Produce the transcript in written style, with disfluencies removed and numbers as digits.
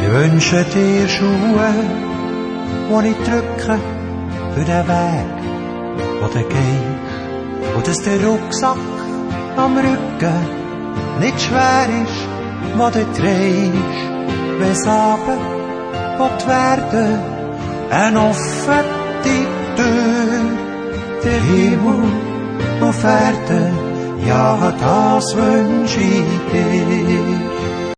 wünsche dir Schuhe, die ich drücke für den Weg, wo du gehst. Und dass der Rucksack am Rücken nicht schwer ist, wo du trägst. Wenn's Abend wird werden, eine offene Tür, der Himmel auf Erden, ja, das wünsch ich dir.